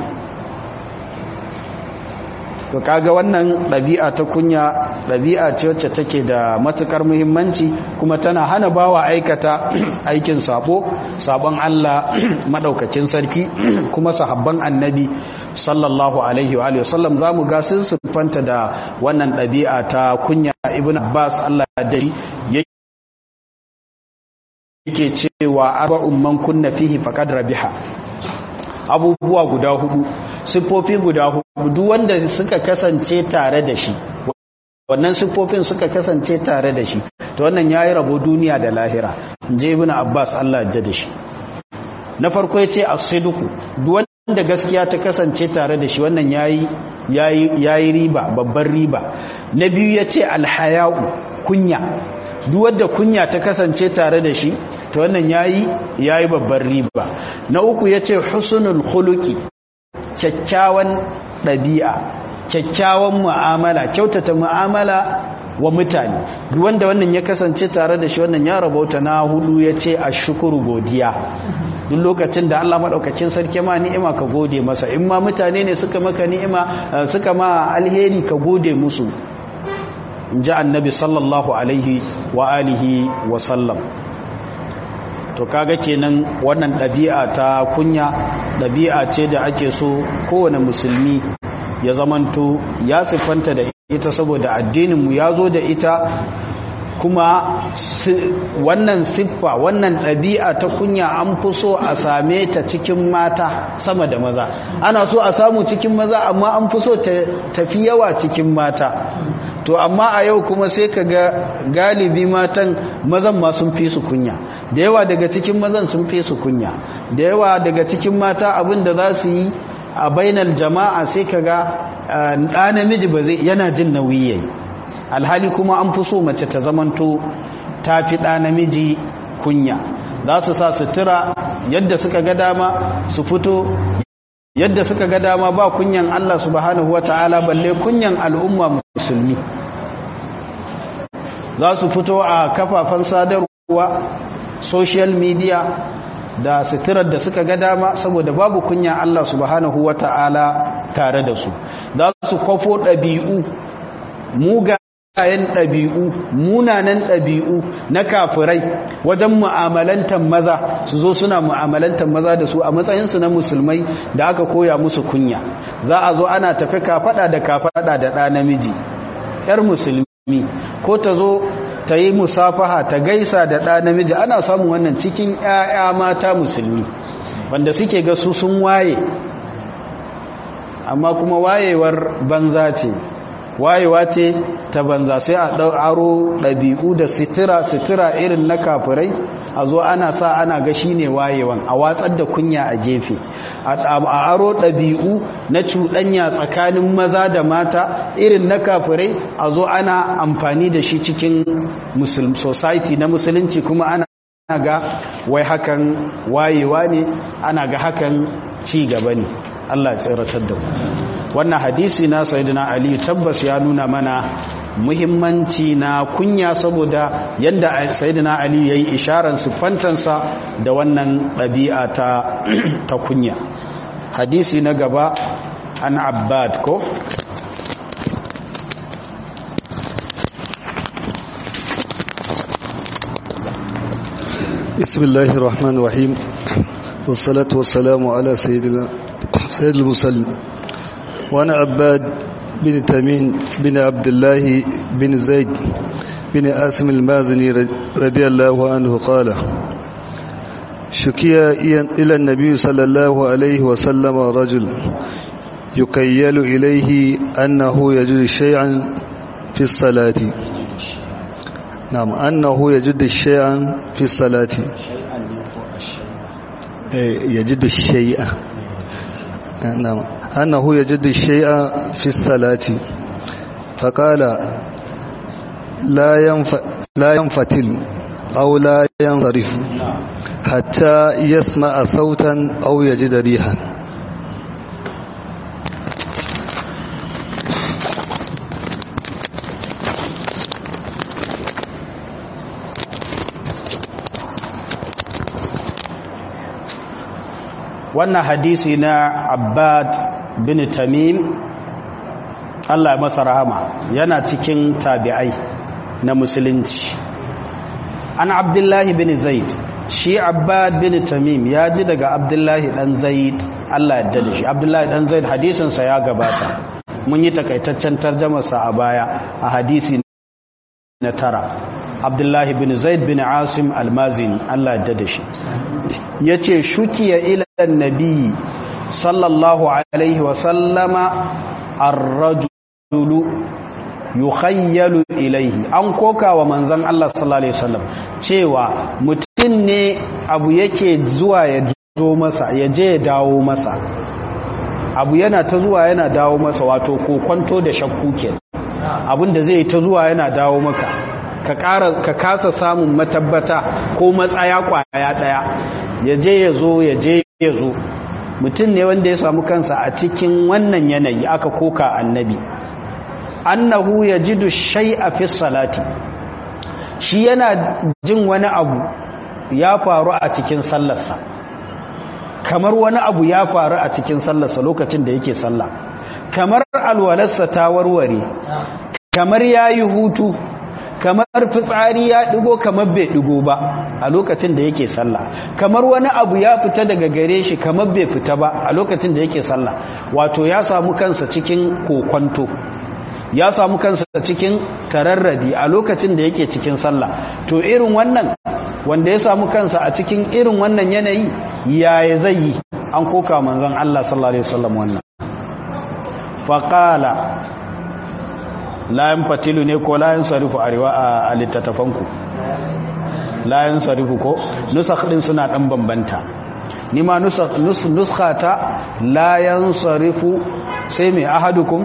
To kaga wannan ɗabi'a ta kunya ɗabi'a ce wacce take da matukar muhimmanci, kuma tana hana bawa aikata aikin sabon Allah madaukakin sarki. Kuma sahabban annabi sallallahu alaihi wa alihi wasallam zamu ga sun sifanta da wannan ɗabi'a ta kunya. Ibn Abbas Allah da yake cewa arba'un man kunna fihi faqad rabiha. Abubuwa guda hudu, siffofi guda hudu, duk wanda suka kasance tare da shi, wannan siffofin suka kasance tare da shi, to wannan yayi rabo duniya da lahira. Je Ibn Abbas Allah ya da shi. Na farko yace as-sidqu, duk wanda gaskiya ta kasance tare da shi, wannan yayi riba, babbar riba. Na biyu yace al-haya'u, kunya, duk wanda kunya ta kasance tare da shi, to wannan yayi babbar riba. Na uku yace husnul khuluqi, kyakkyawan ɗabi'a, kyakkyawan mu'amala, kyautata mu'amala wa mutane. Duk wanda wannan ya kasance tare da shi, wannan ya rabauta. Na hudu yace ashkuru, godiya. Duk lokacin da Allah madaukakin sarki ma ni'ima ka gode masa. In ma mutane ne suka maka ni'ima, suka ma alheri, ka gode musu. Inji annabi sallallahu alaihi wa alihi wa sallam. To kaga kenan wannan ɗabi'a ta kunya ɗabi'a ce da ake so kowane musulmi ya zamanto ya siffanta da ita, saboda addininmu ya zo da ita. Kuma wannan siffa, wannan ɗabi'a ta kunya an fi so a same ta cikin mata sama da maza. Ana so a samu cikin maza, amma an fi so ta tafi yawa cikin mata. To amma a yau kuma sai ka ga galibi matan, mazan ma sun fi su kunya, da yawa daga cikin mazan sun fi su kunya, da yawa daga cikin mata abin da za su yi a bainar jama'a sai ka ga ɗa namiji ba zai, yana jin nauyi yayi. Alhali kuma an fi so mace ta zamanto ta fi ɗa namiji kunya. Za su sa sutura yadda suka ga dama, su fito yadda suka ga dama, ba kunyan Allah subhanahu wata'ala, balle kunyan al'umma musulmi. Za su fito a kafafen sadarwa, social media, da suturar da suka ga dama, saboda babu kunyan Allah subhanahu wata'ala tare da su. Za su kwafo ɗabi'u, mugayen ɗabi'u, munanan ɗabi'u na kafirai wajen mu'amalantar maza, su zo suna mu'amalantar maza da su a matsayinsu na musulmai da aka koya musu kunya. Za a zo ana tafi kafaɗa da kafaɗa da ɗa namiji, ‘yar musulmi, ko ta zo ta yi musafaha, ta gaisa da ɗa namiji. Ana samun wannan cikin ‘ya'ya mata musulmi wanda suke ga su sun waye, amma kuma wayewar banza ce, wayewa ce ta banza. Sai a aro ɗabi'u da sitira irin na kafirai, a zo ana sa ana ga shi ne wayewan, a watsar da kunya a gefe. A aro ɗabi'u na cuɗanya tsakanin maza da mata irin na kafirai, a zo ana amfani da shi cikin society na musulunci, kuma ana ga wai hakan wayewa ne, ana ga hakan ci gaba ne. Allah ya tsiratar da mu. Wannan hadisi na sayyidina Ali tabbas ya nuna mana muhimmanci na kunya saboda yadda sayyidina Ali yayi isharar siffantansa da wannan ɗabi'a ta kunya. Hadisi na gaba an Abbad ko Bismillahir Rahmanir Rahim. Wassalatu wassalamu ala sayyidil mursalin. Wa ana Abbad bin Tamim bin Abdullah bin Zaid bin Asim al-Mazini radiyallahu anhu qala shukiya ila an-nabiy sallallahu alayhi wa sallam rajul yukayyalu ilayhi annahu yajidu shay'an fi as-salati. نعم أنه يجد الشيء في الصلاة يجد الشيء نعم أنه يجد الشيء في الصلاة فقال لا ينفتل أو لا ينصرف حتى يسمع صوتا أو يجد ريحا. wannan hadisi na Abbad bin Tamim Allah ya masa rahama yana cikin tabi'ai na musulunci. An Abdullahi bin Zaid, shi Abbad bin Tamim ya ji daga Abdullahi dan Zaid Allah ya yarda da shi. Abdullahi dan Zaid hadisinsa ya gabata, mun yi takaitaccen tarjamarsa a baya a hadisi na 9. Abdullahi bin Zaid bin Asim al-Mazini Allah ya yarda da shi yace shukiya ila annabi sallallahu alaihi wa sallama ar-rajulu yukhayyalu ilaihi, an koka wa manzon Allah sallallahu alaihi wasallam cewa mutum ne abu yake zuwa ya zo masa ya je ya dawo masa, abu yana ta zuwa yana dawo masa, wato kokonto da shakku kenan, abinda zai ta zuwa yana dawo maka ka kasa samun matabbata ko matsaya kwaya daya, ya je ya zo ya je ya zo. Mutum ne wanda ya samu kansa a cikin wannan yanayi, aka koka annabi annahu yajidu shay'a fi salati, shi yana jin wani abu ya faru a cikin sallarsa, kamar wani abu ya faru a cikin sallarsa lokacin da yake sallah, kamar alwalarsa ta warware, kamar yayi hutu, kamar fitsari ya digo kamar bai digo ba a lokacin da yake sallah, kamar wani abu ya fita daga gare shi kamar bai fita ba a lokacin da yake sallah. Wato ya samu kansa cikin kokonto, ya samu kansa cikin tararradi a lokacin da yake cikin sallah. To irin wannan wanda ya samu kansa a cikin irin wannan yanayi yaya zai yi? An koka manzon Allah sallallahu alaihi wasallam wannan. Faqala layan fatilu ne ko layan sarifu a littattafanku? Layan sarifu ko? Nusakh din suna dan bambanta. Ni ma nuskata layan sarifu sai mai ahadukum?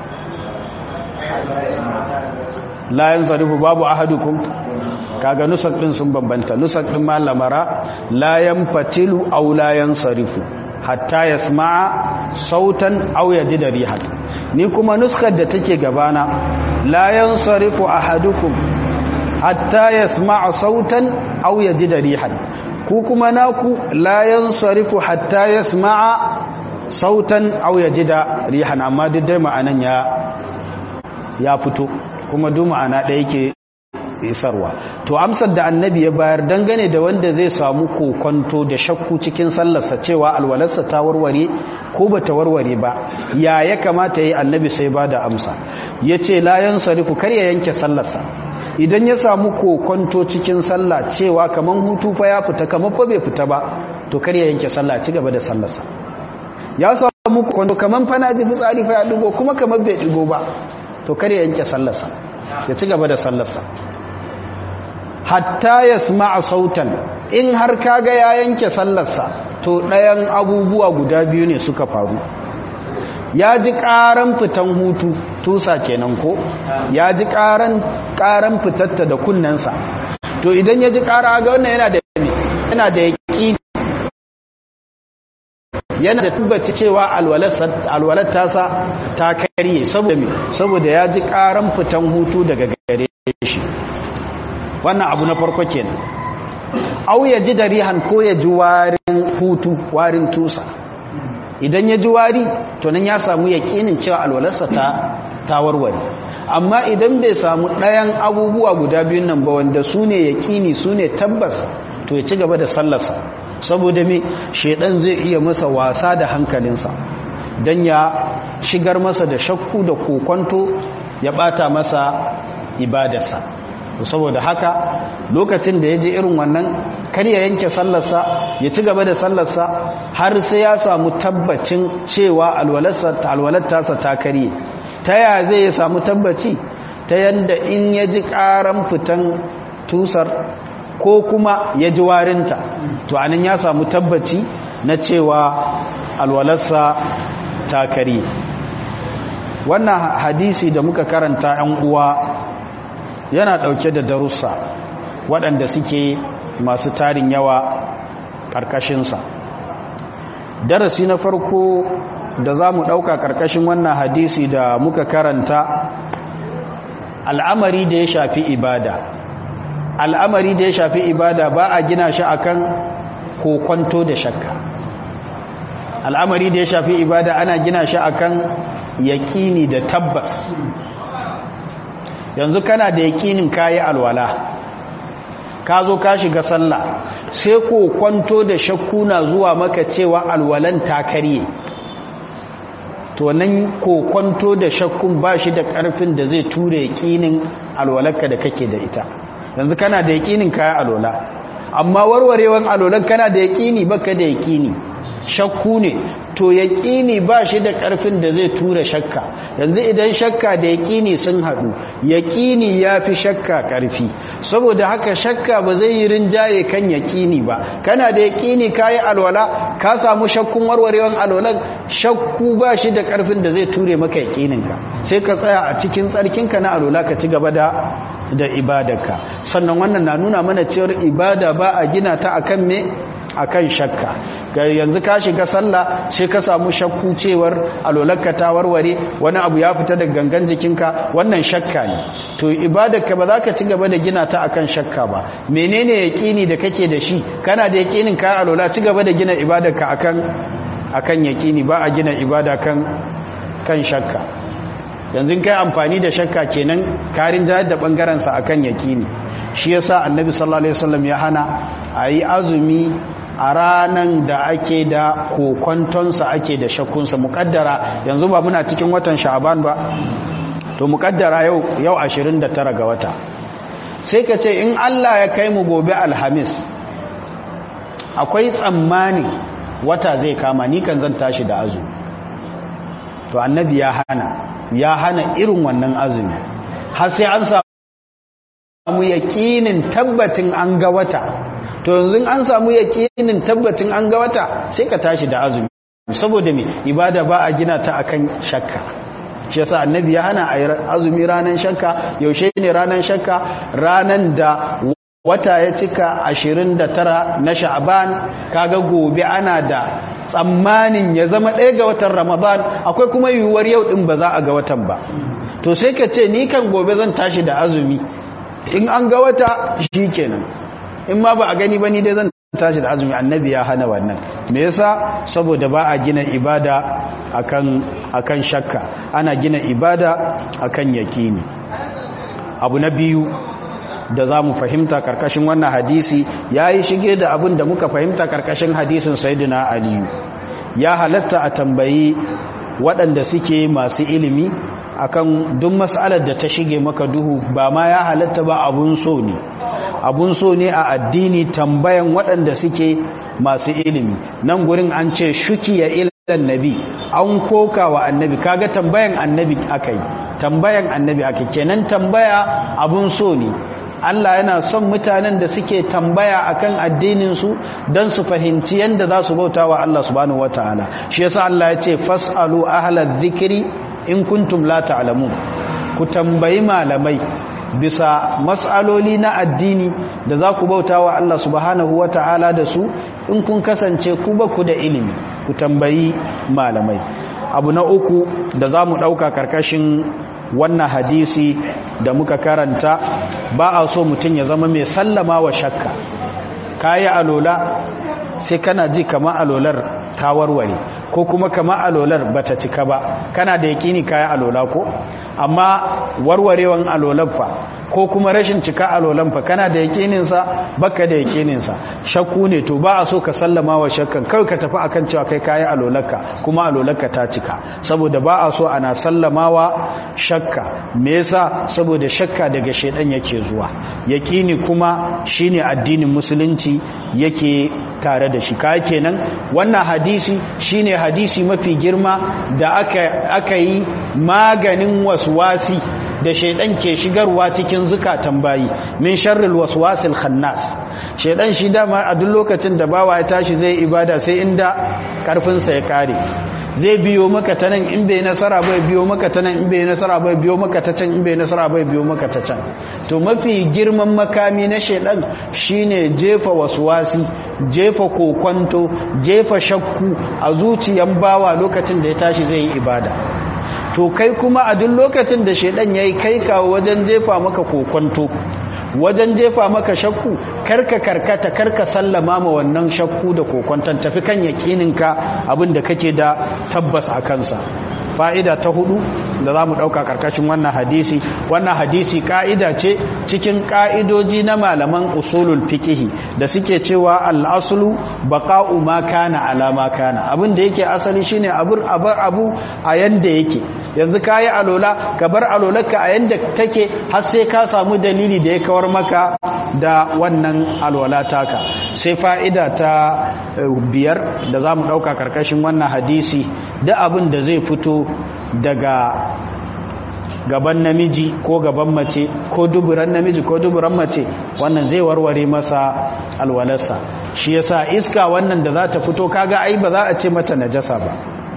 Layan sarifu babu ahadukum? Kaga nusakh din sun bambanta. Nusakh din malamara layan fatilu aw layan sarifu hatta yasma'a sautan aw yajida rihan. Ni kuma nuskar da take gabana la yansarifu ahadukum hatta yasma'a sautan aw yajida rihan, ku kuma naku la yansarifu hatta yasma'a sautan aw yajida rihan, amma duk dai ma'anan ya fito kuma duk ma'ana da yake isarwa. To amsar da annabi ya bayar dangane da wanda zai samu kokonto da shakku cikin sallarsa cewa alwalarsa ta warware ko ba ta warware ba, ya kamata yi? Annabi sai ba da amsa ya ce layan sarifu, kar ya yanke sallarsa. Idan ya samu kokonto cikin sallah cewa kaman hutu fa ya fita kaman fa bai fita ba, to kar ya yanke sallah, ci gaba da sallarsa. Ya samu kokonto kaman fa na ji fitsari fa ya digo kuma kaman bai digo ba, to kar ya yanke sallarsa, ya ci gaba da sallarsa hatta yasma'a sautan. In har kaga ya yanke sallarsa, to ɗayan abubuwa guda biyu ne suka faru. Ya ji ƙaran fitan hutu, tusa kenan ko? Ya ji ƙaran fitatta da kunnensa. To idan ya ji ƙara ga wannan yana da yaƙini yana da tabbaci cewa alwalar tasa ta karye saboda ya ji karan fitan hutu daga gare shi. Wannan abu na farko kenan. Au ya ji darihan ko ya ji warin hutu, warin tusa. Idan ya ji wari to nan ya samu yaƙinin cewa alwalarsa ta warware. Amma idan bai samu ɗayan abubuwa guda biyun nan ba wanda su ne yaƙini, su ne tabbas, to ya ci gaba da sallarsa. Saboda me shedan zai iya masa wasa da hankalinsa dan ya shigar masa da shakku da kokonto, ya bata masa ibadarsa. Saboda haka lokacin da ya je irin wannan, kar ya yanke sallarsa, ya ci gaba da sallarsa har sai ya samu tabbacin cewa alwalarsa ta karye. Ta ya zai ya samu tabbaci? Ta yanda in ya ji karan fitan tusar ko kuma ya ji warinta, to anan ya samu tabbaci na cewa alwalarsa ta karye. Wannan hadisi da muka karanta ‘yan uwa yana ɗauke da darussa waɗanda suke masu tarin yawa ƙarƙashinsa. Darasi na farko da za mu ɗauka ƙarƙashin wannan hadisi da muka karanta, al'amari da ya shafi ibada. Al'amari da ya shafi ibada ba a gina shi akan kokonto da shakka. Al'amari da ya shafi ibada ana gina shi akan yaƙini da tabbas. Yanzu kana da yaƙinin kayi alwala, ka zo ka shiga sallah, sai kokonto da shakku na zuwa maka cewa alwalan ta karye. To nan kokonto da shakkun ba shi da ƙarfin da zai ture yaƙinin alwalarka da kake da ita. Yanzu kana da yaƙinin kayi alwala, amma warwarewan alwalan kana da yaƙini baka da yaƙini, shakku ne. To yaƙini ba shi da ƙarfin da zai tura shakka. Yanzu idan shakka da yaƙini sun haɗu, yaƙini ya fi shakka ƙarfi. Saboda haka shakka ba zai yi rinjaye kan yaƙini ba. Kana da yaƙini ka yi alwala, ka samu shakkun warwarewan alwalan, shakku ba shi da ƙarfin da zai ture maka yaƙininka. Sai ka tsaya a cikin tsarkinka na alwala ka ci gaba da ibadarka. Sannan wannan na nuna mana cewar ibada ba a gina ta akan me? Akan shakka. Yanzu ka shiga sallah sai ka samu shakku cewar alolarka ta warware, wani abu ya fita daga gangan jikinka, wannan shakka ne. To ibadarka ba za ka ci gaba da gina ta akan shakka ba. Menene yaqini da kake da shi? Kana da yaqinin ka alola, ci gaba da gina ibadarka akan yaqini, ba a gina ibada kan shakka. Yanzu kai amfani da shakka kenan karin jayar da bangaren sa akan yaqini. Shi yasa annabi sallallahu alaihi wasallam ya hana ayi azumi a ranan da ake da kokontonsa, ake da shakkunsa. Muƙaddara yanzu ba muna cikin watan sha'aban ba, to muƙaddara yau 29 ga wata, sai ka ce in Allah ya kai mu gobe alhamis akwai tsammani wata zai kama, ni kan zan tashi da azumi. To annabi ya hana irin wannan azumi har sai an samu yaƙinin tabbacin an ga wata. To yanzu an samu yaƙinin tabbacin an ga wata, sai ka tashi da azumi. Saboda me? Ibada ba a gina ta akan shakka. Shi yasa annabi ya hana azumi ranan shakka. Yaushe ne ranan shakka? Ranan da wata ya cika 29 na Sha'ban, kaga gobe ana da tsammanin ya zama 1 ga watan Ramadan, akwai kuma yiwuwar yau din ba za a ga watan ba. To sai ka ce ni kan gobe zan tashi da azumi. In an ga wata shikenan. In ma ba a gani ba ni dai zan tashi da azumi. Annabi ya hana wannan. Me yasa? Saboda ba a gina ibada akan shakka, ana gina ibada akan yakini. Abu na biyu da za mu fahimta karkashin wannan hadisi, ya yi shige da abin da muka fahimta karkashin hadisin Sayyidina Aliyu. Ya halatta a tambayi waɗanda suke masu ilimi akan duk mas'alar da ta shige maka duhu, ba ma ya halatta ba, abun so ne a addini tambayan waɗanda suke masu ilimi. Nan gurin an ce shukiya ilan nabi, an koka wa annabi, kaga tambayan annabi akai, kenan tambaya abun so ne. Allah yana son mutanen da suke tambaya akan addininsu don su fahimci yadda za su bauta wa Allah subhanahu wataala. Shi yasa Allah ya ce fas'alu ahlal dhikri in kuntum la ta'lamun, ku tambayi malamai bisa mas'aloli na addini da za ku bauta wa Allah subhanahu wataala da su in kun kasance ku ba ku da ilimi. ku tambayi malamai. Abu na uku da za mu ɗauka karkashin wannan hadisi da muka karanta, ba a so mutum ya zama mai sallama wa shakka. Kayi alola sai kana ji kama alolar ta warware ko kuma kama alolar bata cika ba, kana da yakini kayi alola ko, amma warwarewan alolan fa ko kuma rashin cika alolan fa kana da yakininsa baka da yakininsa, shakku ne, to ba a so ka sallama wa shakkan, kawai ka tafi akan cewa kai kayi alolarka kuma alolarka ta cika, saboda ba a so ana sallama wa shakka. Me yasa? saboda shakka daga shedan yake zuwa, yakini kuma shine addinin musulunci yake tare da shi. Kai kenan wannan hadisi shine hadisi mafi girma da aka yi maganin waswasi da shaidan ke shigarwa cikin zukatan bayi, min sharril waswasil khannas. Shaidan shi dama a duk lokacin da bawa ya tashi zai ibada sai inda karfinsa ya kare, zai biyo maka ta nan, in bai nasara bai biyo maka ta nan, in bai nasara bai biyo maka ta can, in bai nasara bai biyo maka ta can. To mafi girman makami na shaidan shine jefa waswasi, jefa kokwanto, jefa shakku a zuciyan bawa lokacin da ya tashi zai yi ibada. To kai kuma a duk lokacin da shedan yayi kai kawo wajen jefa maka kokonto, wajen jefa maka shakku, karka karkata, karka sallama ma wannan shakku da kokonton, tafi kan yakininka abinda kake da tabbas a kansa. Fa'ida ta hudu da zamu dauka karkashin wannan hadisi ka'ida ce cikin ka'idoji na malaman usulul fiqh da suke cewa al-aslu baqa'u ma kana ala ma kana. Abinda yake asali shine abu a yanda yake. Yanzu kayi alola, ka bar alolarka a yanda take har sai ka samu dalili da ya kawar maka da wannan alwala taka. Sai fa'ida ta biyar da zamu dauka karkashin wannan hadisi, da abin da zai fito daga gaban namiji ko gaban mace ko duburan namiji ko duburan mace, wannan zai warware masa alwalarsa. Shi yasa iska wannan da za ta fito, kaga ai ba za a ce mata najasa ba,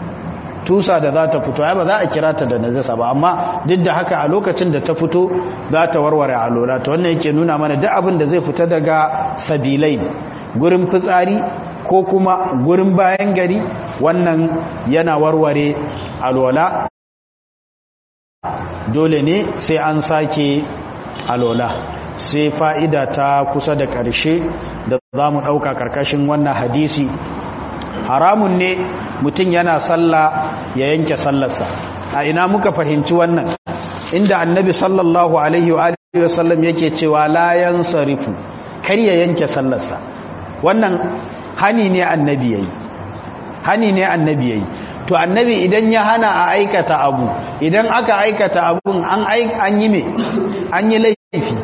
tusa da za ta fito ai ba za a kira ta da najasa ba, amma duk da haka a lokacin da ta fito za ta warware alola. To wannan yake nuna mana duk abin da zai fita daga sabilai, gurin fitsari ko kuma gurin bayan gari, wannan yana warware alola, dole ne sai an sake alola. Sai fa'ida ta kusa da ƙarshe da za mu ɗauka ƙarƙashin wannan hadisi, haramun ne mutum yana sallah ya yanke sallarsa. A ina muka fahimci wannan? Inda annabi sallallahu alaihi wa sallam yake cewa la yansarifu, kar ya yanke sallarsa. Wannan hani ne annabi yayi. To annabi idan ya hana a aikata abu, idan aka aikata abun an yi me? An yi laifi.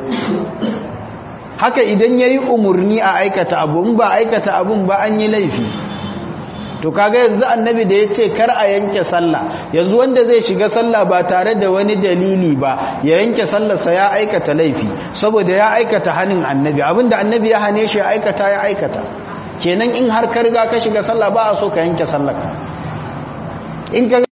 Haka idan yayi umurni a aikata abu, in ba aikata abun ba an yi laifi. To kaga yanzu annabi da yace kar a yanke sallah, yanzu wanda zai shiga sallah ba tare da wani dalili ba ya yanke sallarsa ya aikata laifi, saboda ya aikata hanin annabi. Abinda annabi ya hane shi ya aikata. Kenan in har ka riga ka shiga sallah ba a so ka yanke sallarka. In ka